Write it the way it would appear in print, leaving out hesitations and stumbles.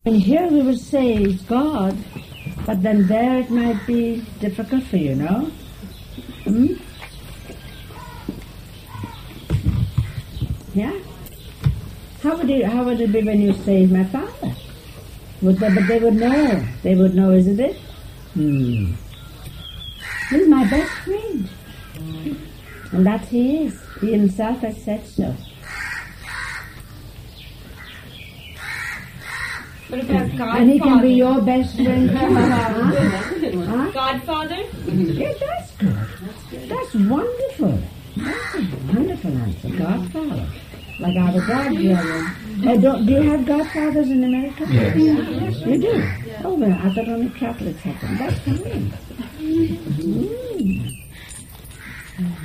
And here we would say it's God, but then there it might be difficult for you, no? Yeah? How would it be when you say my Father? But they would know. They would know, isn't it? He's my best friend. And that he is. He himself has said so. But if that's Godfather. And he can be your best friend. Godfather? Yes, that's good. That's wonderful. That's a wonderful answer. Godfather. Like our godbrother. Do you have godfathers in America? Yes. You do? Oh, well, I thought only Catholics have them. That's fine.